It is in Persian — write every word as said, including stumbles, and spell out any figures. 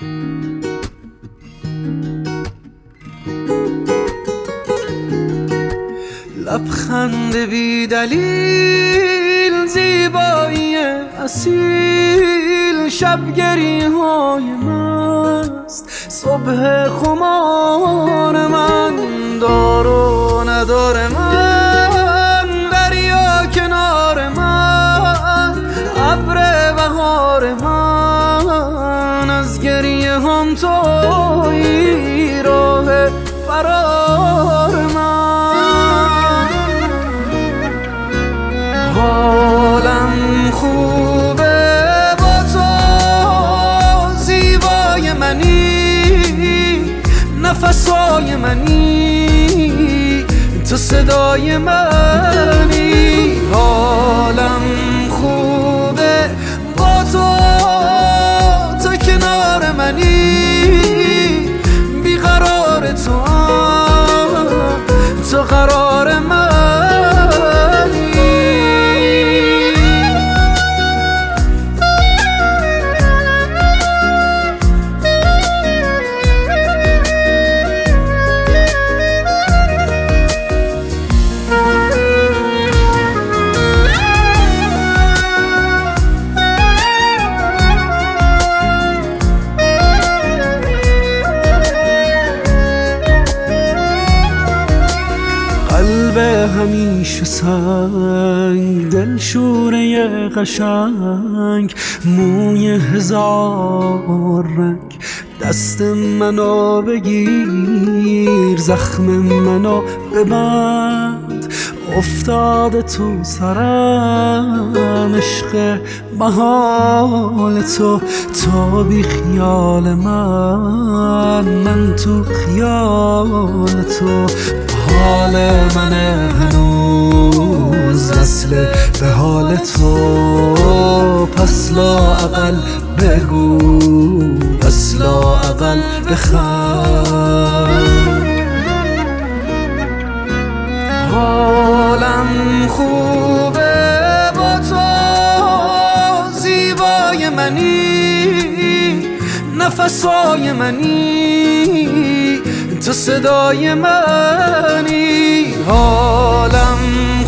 لبخند بی دلیل، زیبایی اصیل، شبگری های مست، صبح خمار من، دار و ندار من، دریا کنار من، ابر بهار من، از گریه هم تویی راه فرار من. حالم خوبه با تو، زیبای منی، نفسای منی، تو صدای منی. حالم خوبه با تو، تو کنار منی، بیقرار تو، تو قرار منی. قلب همیشه سنگ، دل شوره قشنگ، موی هزار رنگ، دست منو بگیر، زخم منو ببند، افتاده تو سرم عشق محال تو، تو بی خیال من، من تو خیال تو. حال من هنوز وصله به حال تو، پس لااقل بگو، پس لااقل بخند. حالم خوبه با تو، زیبای منی، نفسای منی، تو صدای منی. حالم